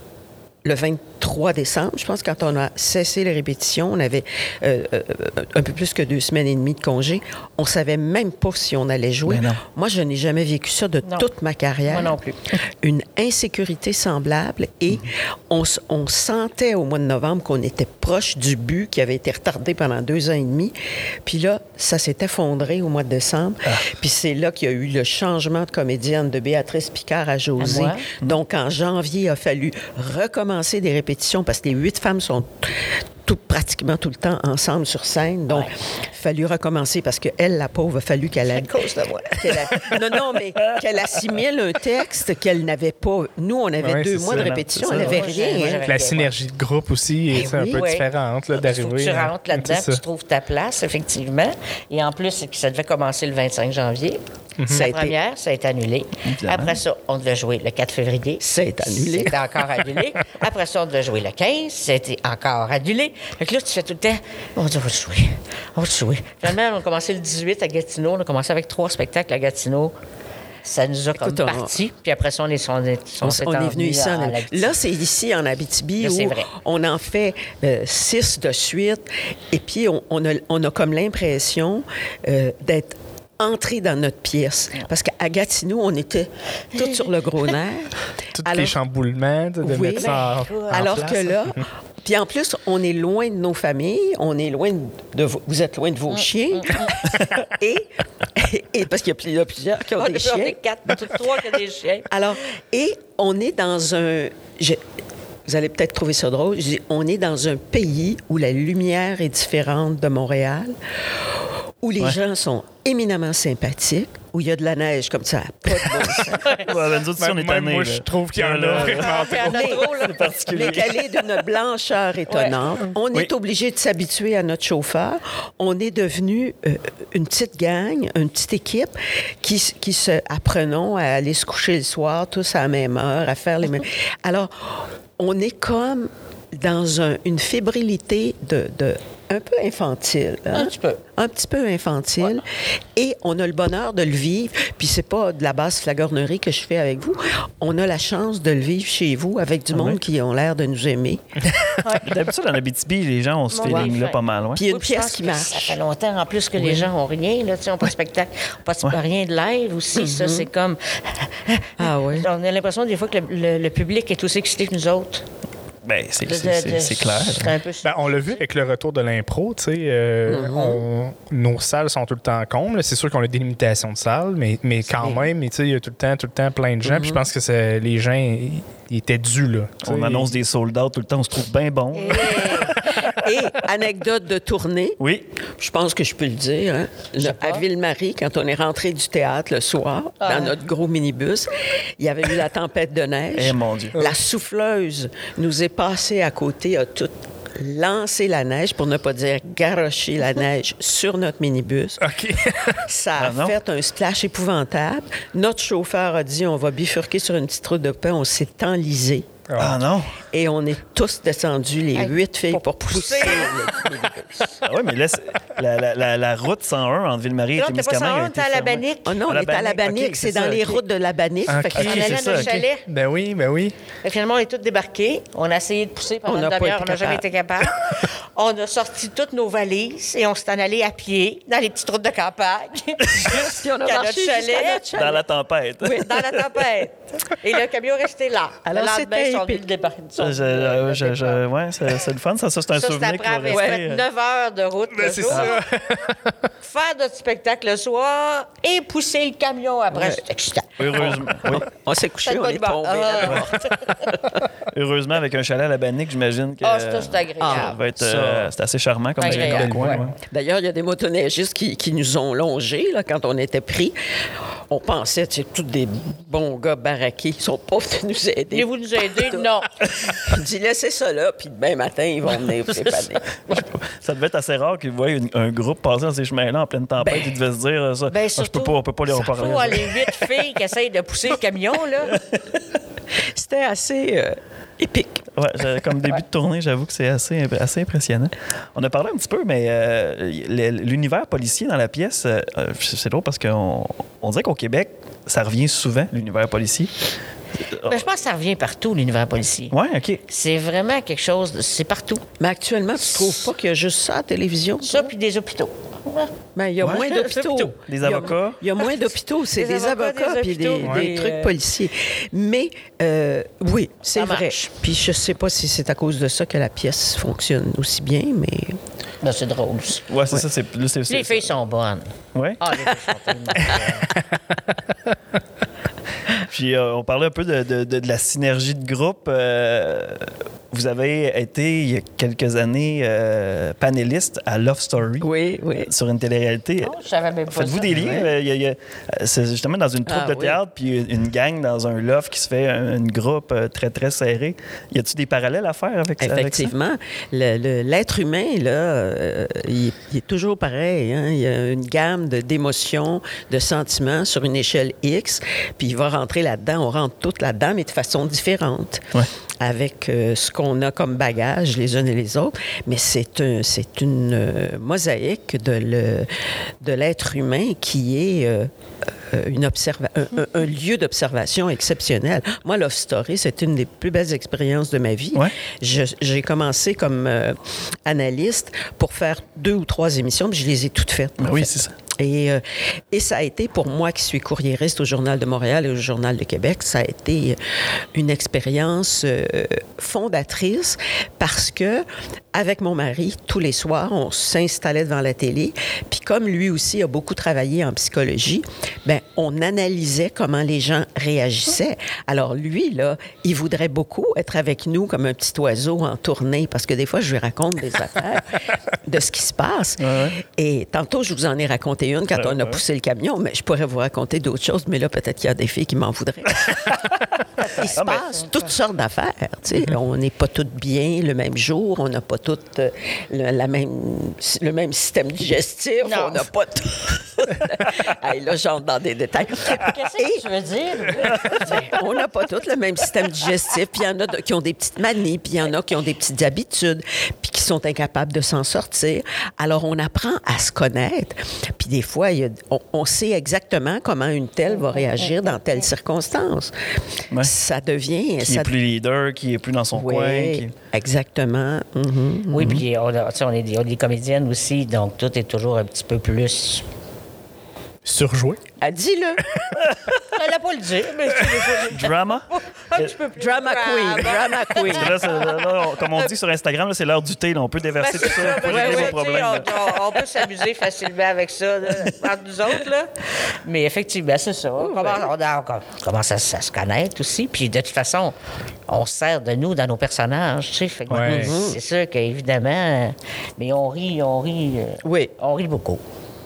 le vingt-trois décembre, je pense, quand on a cessé les répétitions, on avait euh, euh, un peu plus que deux semaines et demie de congé. On savait même pas si on allait jouer. Moi, je n'ai jamais vécu ça de non. toute ma carrière. Moi non plus. Une insécurité semblable. Et mm-hmm. on, on sentait au mois de novembre qu'on était proche du but qui avait été retardé pendant deux ans et demi. Puis là, ça s'est effondré au mois de décembre. Ah. Puis c'est là qu'il y a eu le changement de comédienne de Béatrice Picard à Josée. À Donc, en janvier, il a fallu recommencer des répétitions parce que les huit femmes sont tout, pratiquement tout le temps ensemble sur scène. Donc, il ouais. a fallu recommencer parce qu'elle, la pauvre, a fallu qu'elle... C'est à cause de moi. A, non, non, mais qu'elle assimile un texte qu'elle n'avait pas. Nous, on avait ouais, deux mois ça, de répétition, elle n'avait rien. Moi, hein. La synergie de groupe aussi est oui, un peu oui. différente là, d'arriver. Tu rentres là-dedans, tu trouves ta place, effectivement. Et en plus, ça devait commencer le vingt-cinq janvier. Mm-hmm. La été... première, ça a été annulé. Évidemment. Après ça, on devait jouer le quatre février. Ça a été annulé. C'était encore annulé. Après ça, on devait jouer le quinze. Ça a été encore annulé. Fait que là, tu fais tout le temps, on va jouer, on va jouer. Finalement, on a commencé le dix-huit à Gatineau. On a commencé avec trois spectacles à Gatineau. Ça nous a Écoute, comme parti. On... Puis après ça, on est, on est, on on est venu ici en Abitibi. Là, c'est ici en Abitibi là, où vrai. on en fait euh, six de suite. Et puis, on, on, a, on a comme l'impression euh, d'être entrer dans notre pièce. Parce qu'à Gatineau, on était tous sur le gros nerf. Tous les chamboulements de oui, mettre ça en, en alors place. que là, puis en plus, on est loin de nos familles, on est loin de vos, vous êtes loin de vos chiens. et, et parce qu'il y a plusieurs qui ont on des chiens. On est quatre, trois qui ont des chiens. Alors, et on est dans un... Je, vous allez peut-être trouver ça drôle. Je dis, on est dans un pays où la lumière est différente de Montréal, où les ouais. gens sont éminemment sympathiques, où il y a de la neige comme ça, pas de bon sens. Ouais, ben, nous autres, si on est tannés, moi, je trouve qu'il y en a vraiment trop. C'est particulier. Mais qu'elle est d'une blancheur étonnante. Ouais. On oui. est obligé de s'habituer à notre chauffeur. On est devenu euh, une petite gang, une petite équipe qui, qui se apprenons à aller se coucher le soir, tous à la même heure, à faire les mêmes... Alors, on est comme dans un, une fébrilité de... de un peu infantile. Hein? Un petit peu. Un petit peu infantile. Ouais. Et on a le bonheur de le vivre. Puis c'est pas de la basse flagornerie que je fais avec vous. On a la chance de le vivre chez vous avec du ah monde oui. qui ont l'air de nous aimer. Ouais. D'habitude, en Abitibi, les gens ont ce ouais. feeling-là pas mal. Ouais. Puis il y a une oui, pièce qui marche. Ça fait longtemps, en plus, que oui. les gens n'ont rien. Là, ils n'ont pas de spectacle. Pas, ouais. rien de live aussi. Mm-hmm. Ça, c'est comme... ah oui. On a l'impression des fois que le, le, le public est aussi excité que nous autres. Ben, c'est, De- c'est, de- c'est, de- c'est clair. c'est un peu Ben, on l'a vu avec le retour de l'impro, tu sais, euh, Mm-hmm. on- nos salles sont tout le temps combles. C'est sûr qu'on a des limitations de salles, mais, mais quand bien. même, tu sais, il y a tout le temps, tout le temps plein de gens. Puis je pense que c'est- les gens, ils ils étaient dus, là. tu On sais. annonce des sold out tout le temps, on se trouve bien bon. Et anecdote de tournée, Oui. je pense que je peux le dire, hein, le- pas. à Ville-Marie, quand on est rentré du théâtre le soir, Ah. dans notre gros minibus, il y avait eu la tempête de neige. Eh, mon Dieu. La souffleuse nous est passée à côté, a tout lancé la neige, pour ne pas dire garoché la neige sur notre minibus. OK. Ça Ah a non? fait un splash épouvantable. Notre chauffeur a dit, on va bifurquer sur une petite route de pain. On s'est enlisé. Ah non? Et on est tous descendus, les Hey, huit filles, pour pour pousser le minibus. Ah oui, mais là, c'est- la, la, la, la route cent un entre Ville-Marie et Non, t'es pas Témiscamingue sans a honte, été t'es à la fermée. Bannique. Oh non, À on la est à la Bannique, Bannique, ok, c'est c'est dans ça, les ok. routes de la Bannique. Ok. Fait que On Ok, allait c'est à ça, notre ok. chalet. Ben oui, ben oui. Fait que finalement, on est tous débarqués. On a essayé de pousser pendant On n'a une pas demi-heure. été On n'a jamais capable. été capable. On a sorti toutes nos valises et on s'est en allé à pied dans les petites routes de campagne. Puis on a Jusqu'à marché notre jusqu'à chalet. notre chalet. Dans la tempête. Oui, dans la tempête. Et le camion restait là. Alors, le lendemain, c'était ils sont épique. venus le débarquer. Je, je- euh, je- je- ouais, c'est, c'est le fun, ça, ça c'est un Ça, c'est souvenir qui après va avoir rester. fait euh, neuf heures de route Ben, le c'est jour. ça. Faire notre spectacle le soir et pousser le camion après. Ouais. C'était excitant. Heureusement, oui. On s'est couché, C'était on pas est de bord. tombé. Ah. Heureusement, avec un chalet à la Bannique, j'imagine que Ah, c'est- c'est agréable. ça va être, euh, c'est assez charmant comme Agréable, comme coin. ouais. ouais. D'ailleurs, il y a des motoneigistes qui, qui nous ont longés là, quand on était pris. On pensait, c'est tous des bons gars baraqués. Ils sont pas venus nous aider. Voulez-vous nous aider? Non. On dit, laissez ça là, puis demain matin, ils vont venir vous dépanner. Ça devait être assez rare qu'ils voient une- un groupe passer dans ces chemins-là en pleine tempête. Ils devaient se dire euh, ça. Ben, Ah, je peux surtout, pas, on peut pas les reparler. surtout à les huit filles qui essayent de pousser le camion, là. C'était assez euh, épique. Ouais, j'ai- comme début de tournée, j'avoue que c'est assez, assez impressionnant. On a parlé un petit peu, mais euh, le- l'univers policier dans la pièce, euh, c'est drôle parce qu'on on dirait qu'au Québec, ça revient souvent, l'univers policier. Ben, je pense que ça revient partout, l'univers policier. Ouais, OK. C'est vraiment quelque chose, de- c'est partout. Mais actuellement, tu trouves pas qu'il y a juste ça à la télévision? Ça, puis des hôpitaux. Ouais. Ben, il y a Ouais. moins d'hôpitaux. Hôpitaux. Des Il y a- avocats. Il y a moins d'hôpitaux. C'est Des des, avocats, avocats des puis des, hôpitaux. des Ouais. trucs Euh, policiers. Mais euh, oui, c'est Ça vrai. marche. Puis je sais pas si c'est à cause de ça que la pièce fonctionne aussi bien, mais Ben, c'est drôle aussi. Ouais, c'est ça. C'est, là, c'est, c'est- Les filles sont bonnes. Ouais. Ah, les filles sont tellement bonnes. Puis euh, on parlait un peu de, de- de- de la synergie de groupe. Euh, vous avez été, il y a quelques années, euh, panéliste à Love Story oui, oui. sur une télé-réalité. Non, je savais même pas Faites-vous ça. des liens? euh, il y a- il y a- c'est justement dans une troupe Ah, de oui. théâtre, puis une gang dans un loft qui se fait un, une groupe euh, très, très serré. Y a-t-il des parallèles à faire avec, avec ça? Effectivement. Le- le- L'être humain, là, euh, il, il est toujours pareil. Hein? Il y a une gamme de- d'émotions, de sentiments sur une échelle X, puis il va rentrer là-dedans. On rentre toutes là-dedans, mais de façon différente. Ouais. Avec euh, ce qu'on a comme bagage les uns et les autres. Mais c'est un, c'est une euh, mosaïque de, le, de l'être humain qui est euh, euh, une observa- un, un- un lieu d'observation exceptionnel. Moi, Love Story, c'est une des plus belles expériences de ma vie. Ouais. Je- j'ai commencé comme euh, analyste pour faire deux ou trois émissions, puis je les ai toutes faites. Ben en oui, fait. c'est ça. Et, euh, et ça a été, pour moi qui suis courriériste au Journal de Montréal et au Journal de Québec, ça a été une expérience euh, fondatrice parce que, avec mon mari, tous les soirs, on s'installait devant la télé. Puis comme lui aussi a beaucoup travaillé en psychologie, ben on analysait comment les gens réagissaient. Alors lui, là, il voudrait beaucoup être avec nous comme un petit oiseau en tournée parce que des fois, je lui raconte des affaires de ce qui se passe. Ouais. Et tantôt, je vous en ai raconté une quand Ouais, on a ouais. poussé le camion, mais je pourrais vous raconter d'autres choses, mais là, peut-être qu'il y a des filles qui m'en voudraient. Il se Ah, mais- passe toutes sortes d'affaires. tu sais. On n'est pas toutes bien le même jour, on n'a pas toutes euh, le, la même, le même système digestif, Non. on n'a pas tout. Hey, là, j'entre dans des détails. Qu'est-ce que tu veux dire? Ben, on n'a pas tous le même système digestif. Puis il y en a de- qui ont des petites manies, puis il y en a qui ont des petites habitudes, puis qui sont incapables de s'en sortir. Alors, on apprend à se connaître. Puis des fois, il y a- on, on sait exactement comment une telle va réagir dans telle circonstance. Ouais. Ça devient... Qui ça... est plus leader, qui est plus dans son Oui, coin. qui- exactement. Mhm. Oui, puis on, a- tu sais, on est des, on est des comédiennes aussi, donc tout est toujours un petit peu plus Surjoué. Ah, dis-le. Je l'ai pas le dire, mais Drama? un petit peu plus. Drama queen. Drama queen. Parce que là, c'est- là, on- comme on dit sur Instagram, là, c'est l'heure du thé. Là, on peut déverser Ben, tout c'est ça. ça, On peut ben, régler ouais, vos problèmes. tu là. sais, On, on- on peut s'amuser facilement avec ça, là, entre nous autres. Là. Mais effectivement, c'est ça. On commence, on a- on commence à, à se connaître aussi. Puis de toute façon, on se sert de nous dans nos personnages. Tu sais. Fait que, Ouais. mm, c'est sûr qu'évidemment, euh, mais on rit, on rit. euh, Oui. On rit beaucoup.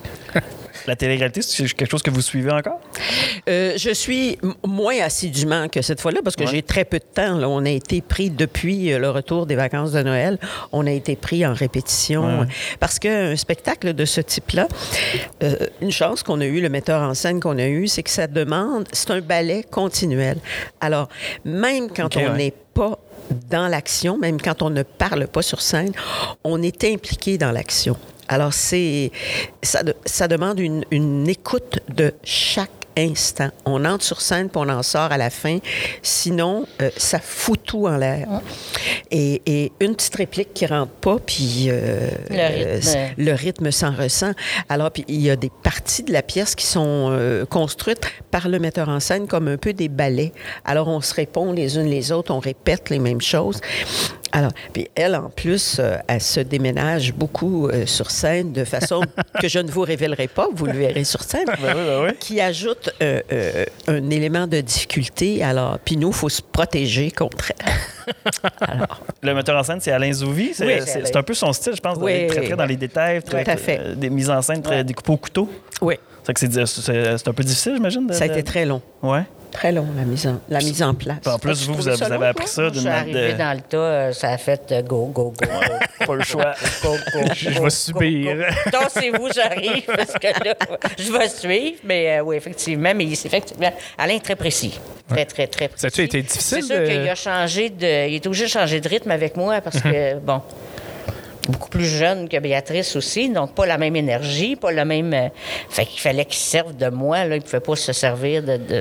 La télé-réalité, c'est quelque chose que vous suivez encore? Euh, je suis m- moins assidûment que cette fois-là parce que Ouais. j'ai très peu de temps. Là. On a été pris depuis euh, le retour des vacances de Noël. On a été pris en répétition Ouais. parce qu'un spectacle de ce type-là, euh, une chance qu'on a eu, le metteur en scène qu'on a eu, c'est que ça demande, c'est un ballet continuel. Alors, même quand Ok, on ouais. n'est pas dans l'action, même quand on ne parle pas sur scène, on est impliqué dans l'action. Alors, c'est ça, de- ça demande une, une écoute de chaque instant. On entre sur scène puis on en sort à la fin. Sinon, euh, ça fout tout en l'air. Et, et une petite réplique qui rentre pas, puis euh, Le rythme. euh, le rythme s'en ressent. Alors, puis il y a des parties de la pièce qui sont euh, construites par le metteur en scène comme un peu des ballets. Alors, on se répond les unes les autres, on répète les mêmes choses. Alors, puis elle, en plus, euh, elle se déménage beaucoup euh, sur scène de façon que je ne vous révélerai pas, vous le verrez sur scène, Ben oui, ben oui. qui ajoute euh, euh, un élément de difficulté. Alors, puis nous, il faut se protéger contre elle. Alors, Le metteur en scène, c'est Alain Zouvi. C'est Oui, c'est- c'est c'est un peu son style, je pense, Oui. d'aller très, très dans les détails, très, Tout à fait. euh, des mises en scène très découpées au couteau. oui, C'est que c'est c'est- c'est un peu difficile, j'imagine. de- ça a de- été très long. Ouais. Très long, la mise en, la mise en place. Puis en plus, Tu vous, vous trouves avez, ça vous avez long, appris toi? ça Je d'une suis manière arrivé de... dans le tas, euh, ça a fait euh, go, go, go. go. Pas le choix. Go, go, Je go, vais subir. go, go. Tassez-vous, j'arrive, parce que là, je vais suivre. Mais euh, oui, effectivement, mais c'est effectivement, Alain est très précis. Très, très, très précis. Ça a-tu été difficile C'est sûr de- qu'il a changé de... Il est obligé de changer de rythme avec moi parce que, bon... Beaucoup plus jeune que Béatrice aussi, donc pas la même énergie, pas la même... euh, Fait qu'il fallait qu'il serve de moi, là. Il ne pouvait pas se servir de... de...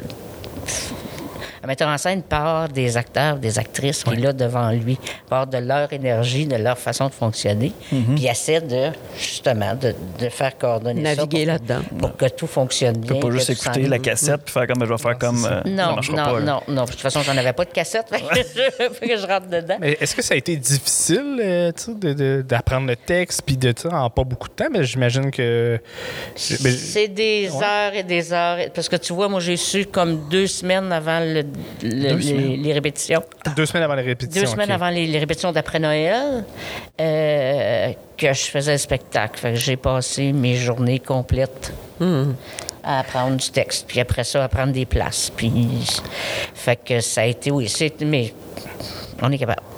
Un metteur en scène part des acteurs, des actrices qui est là devant lui, part de leur énergie, de leur façon de fonctionner, puis il essaie de, justement, de, de faire coordonner ça. Naviguer pour- là-dedans. Pour que tout fonctionne Tu peux bien. pas que juste tout écouter s'en- la cassette puis faire comme je vais faire comme. euh, ça Non, marchera non, pas, là. non, non. De toute façon, j'en avais pas de cassette, fait que je, fait que je rentre dedans. Mais est-ce que ça a été difficile euh, tu sais, de- de- d'apprendre le texte puis de ça en pas beaucoup de temps? Mais j'imagine que. mais- C'est des heures et des heures. Parce que tu vois, moi, j'ai su comme deux semaines avant le- le- Deux les, semaines. les répétitions. Deux semaines avant les répétitions. Deux semaines ok. avant les, les répétitions d'après-Noël, euh, que je faisais le spectacle. Fait que j'ai passé mes journées complètes à apprendre du texte. Puis après ça, à prendre des places. Puis, fait que ça a été, oui, c'est, mais on est capable.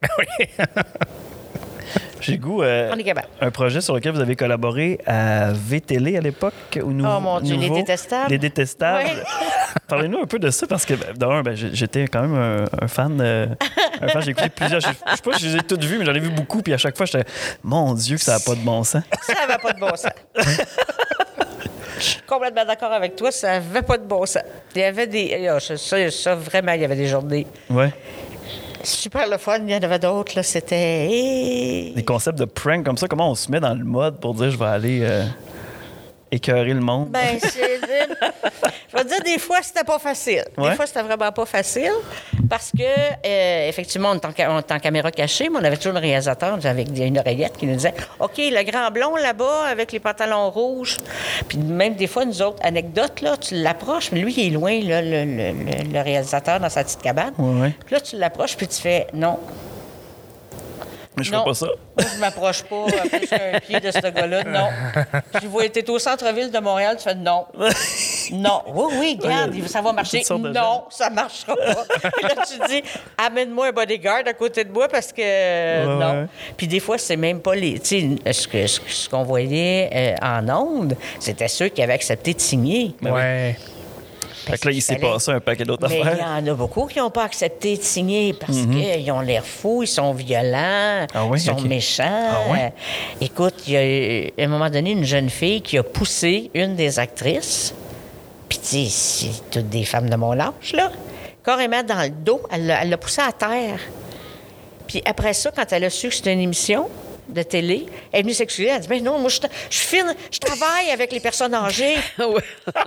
J'ai le goût. euh, On est capable. Un projet sur lequel vous avez collaboré à V-Télé à l'époque. Ou Oh mon Dieu, Les Détestables. Les Détestables. Ouais. Parlez-nous un peu de ça parce que, ben, d'un, ben, j'ai- j'étais quand même un, un fan. euh, un fan, j'ai écouté plusieurs. Je je sais pas si je les ai toutes vues, mais j'en ai vu beaucoup. Puis à chaque fois, j'étais, mon Dieu, que ça n'a pas de bon sens. Ça n'avait pas de bon sens. Je suis complètement d'accord avec toi, ça n'avait pas de bon sens. Il y avait des. ah, Ça, ça, vraiment, il y avait des journées Ouais. super le fun. Il y en avait d'autres, là. C'était. eh, Des concepts de prank comme ça, comment on se met dans le mode pour dire je vais aller euh, écœurer le monde? Ben, c'est. Je vais te dire, des fois, c'était pas facile. Ouais. Des fois, c'était vraiment pas facile parce que, euh, effectivement, on est, en, ca- on est en caméra cachée, mais on avait toujours le réalisateur avec une oreillette qui nous disait OK, le grand blond là-bas avec les pantalons rouges. Puis même des fois, nous autres, anecdote, là, tu l'approches, mais lui, il est loin, là, le, le- le- le réalisateur, dans sa petite cabane. Ouais, ouais. Puis là, tu l'approches, puis tu fais non. Mais je Non. fais pas ça. Moi, je m'approche pas à plus qu'un pied de ce gars-là. Non. Je vois, t'es au centre-ville de Montréal, tu fais non. Non. Oui, oui, regarde, ça va marcher. Toutes sortes de Non, gens. ça marchera pas. Puis là, tu dis, amène-moi un bodyguard à côté de moi parce que euh, Ouais, non. ouais. Puis des fois, c'est même pas les. Tu sais, ce que- ce que- ce qu'on voyait euh, en ondes, c'était ceux qui avaient accepté de signer. Ouais. Fait que là, il s'est fallait- passé un paquet d'autres Mais il y affaires. en a beaucoup qui n'ont pas accepté de signer parce qu'ils ont l'air fous, ils sont violents, Ah oui, ils sont ok. méchants. Ah ouais? Euh, Écoute, il y a eu, à un moment donné une jeune fille qui a poussé une des actrices, puis tu sais, c'est toutes des femmes de mon âge, là, carrément dans le dos, elle l'a elle l'a poussée à terre. Puis après ça, quand elle a su que c'était une émission, de télé. Elle est venue s'excuser. Elle a dit, ben non, moi, je, je, fine, je travaille avec les personnes âgées. Ouais.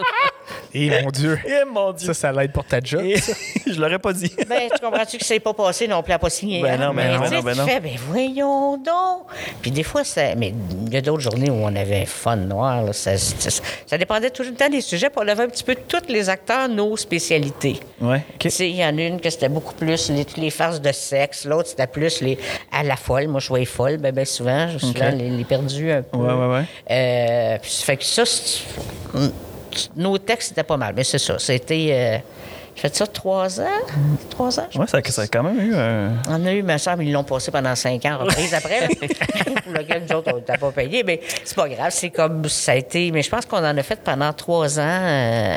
Et mon Dieu. Eh, mon Dieu. Ça, ça l'aide pour ta job. Et- je l'aurais pas dit. Ben, tu comprends-tu que c'est pas passé non plus à pas signer? Ben hein? non, ben mais non, tu sais, ben non, ben tu non. fais, ben voyons donc. Puis des fois, ça, mais il y a d'autres journées où on avait fun noir. Là, ça, ça, ça dépendait tout le temps des sujets. Puis on avait un petit peu tous les acteurs, nos spécialités. Ouais, OK. Tu sais, il y en a une que c'était beaucoup plus les, les farces de sexe. L'autre, c'était plus les, à la folle. Moi, je voyais folle, ben, ben souvent. Je souvent OK. les, les perdus un peu. Ouais, ouais, ouais. Euh, puis ça fait que ça, c'est- nos textes, c'était pas mal. Mais c'est ça. C'était... Euh, j'ai fait ça trois ans. Trois ans, je Ouais, ça, ça a quand même eu un. on a eu, ma soeur, mais ils l'ont passé pendant cinq ans, reprise après, là, pour lequel nous autres, on n'était pas payés. Mais c'est pas grave, c'est comme ça a été. Mais je pense qu'on en a fait pendant trois ans. euh,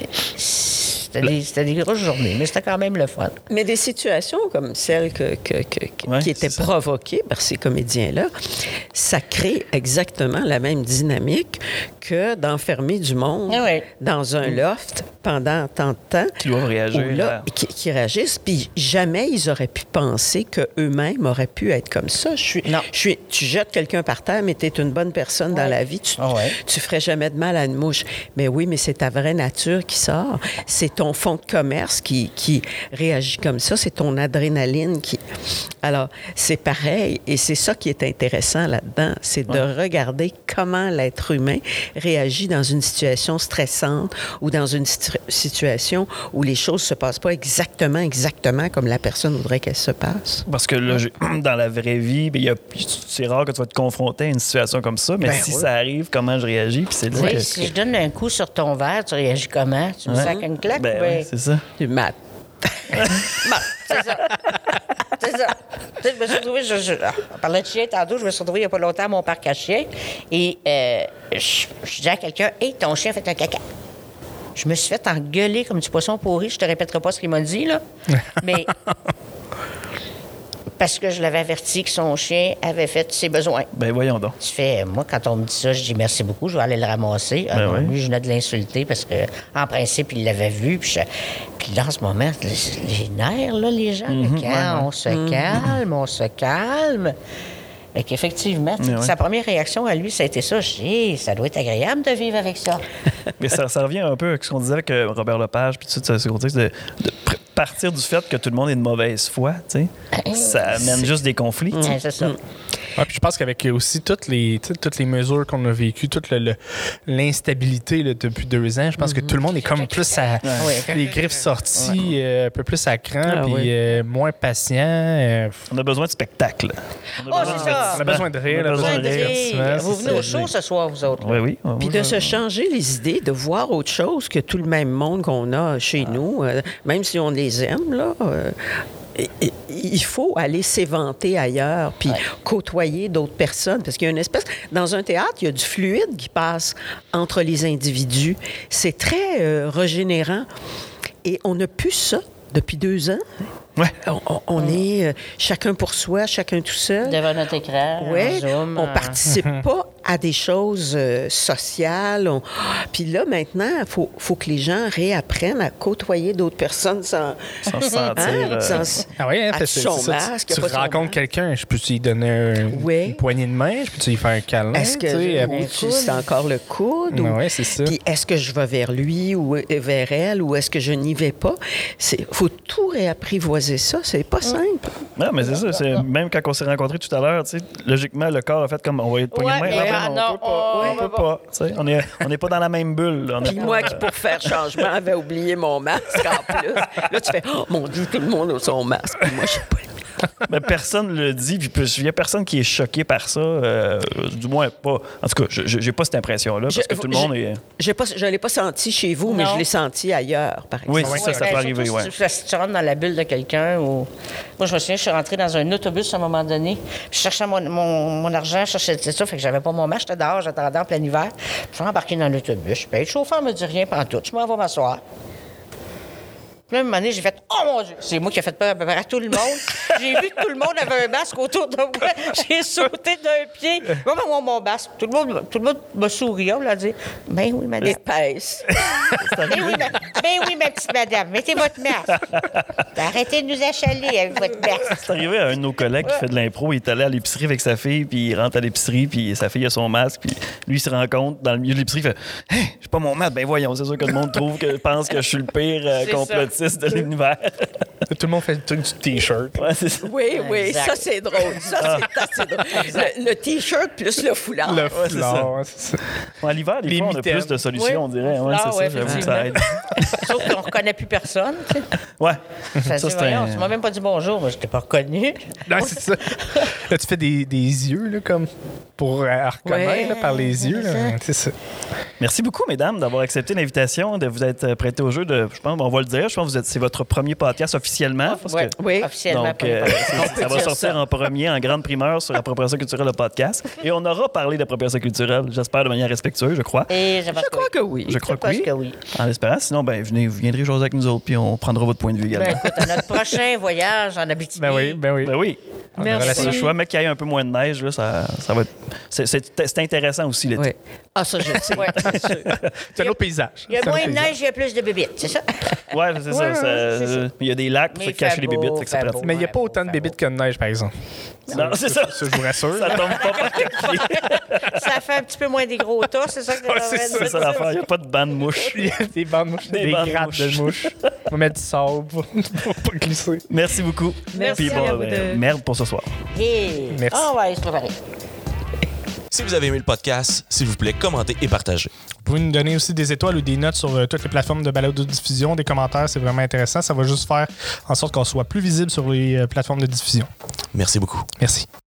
c'était, des, c'était des grosses journées, mais c'était quand même le fun. Mais des situations comme celles que, que- que- que- Ouais, qui étaient c'est ça. provoquées par ces comédiens-là, ça crée exactement la même dynamique que d'enfermer du monde Ah ouais. dans un loft pendant tant de temps. Qui doivent réagir, Où là, là. qui, qui réagissent, puis jamais ils auraient pu penser qu'eux-mêmes auraient pu être comme ça. Je suis, Non. je suis, tu jettes quelqu'un par terre, mais tu es une bonne personne dans Ouais. la vie. Tu, Ah ouais. tu ferais jamais de mal à une mouche. Mais oui, mais c'est ta vraie nature qui sort. C'est ton fonds de commerce qui, qui réagit comme ça. C'est ton adrénaline qui... Alors, c'est pareil. Et c'est ça qui est intéressant là-dedans. C'est de regarder comment l'être humain réagit dans une situation stressante ou dans une situ- situation où les choses se passent pas exactement, exactement comme la personne voudrait qu'elles se passent. Parce que là, j'ai- dans la vraie vie, ben, il y a- c'est rare que tu vas te confronter à une situation comme ça, mais Ben si oui. ça arrive, comment je réagis? Puis c'est Tu là sais, que- si je donne un coup sur ton verre, tu réagis comment? Tu me Ouais. sacs une claque? Ben ou ben- ouais, c'est ça. Du mat. Bon, c'est ça. C'est ça. Tu sais, je me suis retrouvée, je, je- on parlait de chien tantôt, je me suis retrouvée il n'y a pas longtemps à mon parc à chiens et euh, je, je dis à quelqu'un, « Hey, ton chien a fait un caca. » Je me suis fait engueuler comme du poisson pourri. Je te répéterai pas ce qu'il m'a dit, là. Mais parce que je l'avais averti que son chien avait fait ses besoins. Ben voyons donc. Tu fais, moi, quand on me dit ça, je dis merci beaucoup, je vais aller le ramasser. Ah Ben non, oui. lui, je venais de l'insulter parce que, en principe, il l'avait vu. Puis, je- puis là, en ce moment, les, les nerfs, là, les gens, Mhm, là, quand on se calme, on se calme. Fait qu'effectivement, tu sais, Mais ouais. sa première réaction à lui, ça a été ça. Je dis, Hey, ça doit être agréable de vivre avec ça. Mais ça, ça revient un peu à ce qu'on disait avec euh, Robert Lepage, puis tout ça, c'est de, de pr- partir du fait que tout le monde est de mauvaise foi, tu sais. Ça amène juste des conflits. tu sais. Ouais, c'est ça. Ouais, puis je pense qu'avec aussi toutes les, tu sais, toutes les mesures qu'on a vécues, toute le- le- l'instabilité là, depuis deux ans, je pense que tout le monde est comme plus à Ouais. les griffes sorties, euh, un peu plus à cran, Ah, puis oui. euh, moins patient. euh, On a besoin de spectacle. On a Oh, besoin c'est de ça. on a besoin de rire, On a on a besoin besoin de de rire. divertissement. Vous c'est venez au ça. show ce soir, vous autres? là? Oui, oui. Puis de se changer les idées, de voir autre chose que tout le même monde qu'on a chez nous, euh, même si on les aime, là. euh, et- et- il faut aller s'éventer ailleurs, puis côtoyer d'autres personnes, parce qu'il y a une espèce... Dans un théâtre, il y a du fluide qui passe entre les individus. C'est très euh, régénérant. Et on n'a plus ça depuis deux ans. Ouais. On, on- on est euh, chacun pour soi, chacun tout seul. Devant notre écran, Oui, en Zoom, on en- participe pas à des choses euh, sociales. On- Puis là, maintenant, il faut, faut que les gens réapprennent à côtoyer d'autres personnes sans... Sans se sentir. Hein? euh, Sans- Ah oui, hein, à parce que son c'est ça, masque, tu, tu pas son rencontres masque. quelqu'un, je peux-tu lui donner un- Ouais. une poignée de main, je peux-tu lui faire un câlin? Est-ce que tu sais, ou euh, tu- c'est encore le coude? ou- Ouais, c'est ça. Puis est-ce que je vais vers lui ou euh, vers elle ou est-ce que je n'y vais pas? Il faut tout réapprivoiser ça. C'est pas simple. Non, mais c'est ça. C'est, même quand on s'est rencontrés tout à l'heure, tu sais, logiquement, le corps a fait comme on va être poigné de main. Ouais, Ah, mais ben ah, on non, peut pas. on On va peut pas. Tu sais, on est, on n'est pas dans la même bulle. là. On est Puis pas- moi qui, pour faire changement, avait oublié mon masque en plus. Là, tu fais, oh mon Dieu, tout le monde a son masque. Puis moi, je sais pas. Mais personne ne le dit, puis il n'y a personne qui est choqué par ça. euh, du moins, pas. En tout cas, je- je- j'ai pas cette impression-là, parce que tout le monde est. J'ai pas, je ne l'ai pas senti chez vous, mais Non. je l'ai senti ailleurs, par exemple. Oui, c'est ça, ça ben, peut arriver, surtout ouais. Si tu, si tu rentres dans la bulle de quelqu'un ou... Moi, je me souviens, je suis rentrée dans un autobus à un moment donné. Puis je cherchais mon, mon, mon argent, je cherchais c'est ça, fait que j'avais pas mon masque, j'étais dehors, j'attendais en plein hiver. Puis je suis embarqué dans l'autobus. Puis le chauffeur me dit rien pantoute. Je m'en vais m'asseoir. Puis là, à un moment donné, j'ai fait « Oh mon Dieu! » C'est moi qui ai fait peur à peu près à tout le monde. J'ai vu que tout le monde avait un masque autour de moi. J'ai sauté d'un pied. Moi, mon, mon masque. Tout le monde, tout le monde m'a souri. On l'a dit « Ben oui, madame. » Épaisse. Ben oui, ma- Ben oui, ma petite madame, mettez votre masque. Arrêtez de nous achaler avec votre masque. C'est arrivé à un de nos collègues qui fait de l'impro. Il est allé à l'épicerie avec sa fille, puis il rentre à l'épicerie, puis sa fille a son masque, puis lui, il se rend compte dans le milieu de l'épicerie, il fait « Hey, j'ai pas mon masque. » Ben voyons, c'est sûr que le monde trouve que pense que je suis le pire euh, C'est complotiste de l'univers. Tout le monde fait le truc du T-shirt. Ouais, c'est ça. Oui, oui, Exact. ça, c'est drôle. Ça, c'est assez drôle. Le, le T-shirt plus le foulard. Le c'est foulard, ça. ouais, c'est ça. Ouais, l'hiver, des Les fois, on a mitaines. plus de solutions, Oui. on dirait. Ouais, Ah, c'est ouais, ça, j'avoue que ça aide. Sauf qu'on ne reconnaît plus personne. Tu sais. Ouais. Ça, Ça, c'est c'est voyons, un- tu m'as même pas dit bonjour, moi, je t'ai pas reconnu. Non, c'est ça. Là, tu fais des, des yeux, là, comme pour euh, reconnaître Ouais. là, par les yeux. Là. C'est ça. Merci beaucoup, mesdames, d'avoir accepté l'invitation, de vous être prêtées au jeu. De, je pense, on va le dire, je pense que vous êtes, c'est votre premier podcast officiellement. Parce Ouais, que, Oui. officiellement. donc, premier euh, podcast. c'est- ça va dire sortir ça. en premier, en grande primeur sur Appropriation culturelle, le podcast. Et on aura parlé d'appropriation culturelle, j'espère, de manière respectueuse, je crois. Et je pense Je crois que oui. Je crois Je que pense oui. que oui. En espérant. Sinon, ben, venez, vous viendrez jaser avec nous autres, puis on prendra votre point de vue également. Ben, écoute, à notre prochain voyage en Abitibi. Ben oui, ben oui. Ben oui. On Merci. aura la C'est le choix, mais qu'il y ait un peu moins de neige, là, ça, ça va être. C'est, c'est- c'est intéressant aussi l'été. Oui. Ah, ça, je le sais. Ouais. C'est un autre paysage. Il y a C'est un moins autre de paysage. neige, il y a plus de bébites, c'est ça? Ouais, c'est ça. Ouais, ça- ouais, c'est ça. euh, Il y a des lacs pour Mais se il cacher fait les beau, bébites, fait que c'est fait pratique. beau. Mais il n'y a Ouais, pas bon, autant de ça bébites que de neige, par exemple. Non, c'est ça. Ça, je vous rassure. Ça là. tombe pas par quatre pieds. Ça fait un petit peu moins des gros tas, c'est ça que tu Ouais, c'est ça, C'est ça l'affaire. Il n'y a pas de banc de mouche. Il y a des bandes de mouches, Des des, bandes de grattes mouches. de mouches. On va mettre du sable pour, pour pas glisser. Merci beaucoup. Merci Puis à bon, vous ben, deux. merde pour ce soir. Hey. Merci. Ah, on va aller se préparer. Si vous avez aimé le podcast, s'il vous plaît, commentez et partagez. Vous pouvez nous donner aussi des étoiles ou des notes sur euh, toutes les plateformes de balado-diffusion, des commentaires, c'est vraiment intéressant. Ça va juste faire en sorte qu'on soit plus visible sur les euh, plateformes de diffusion. Merci beaucoup. Merci.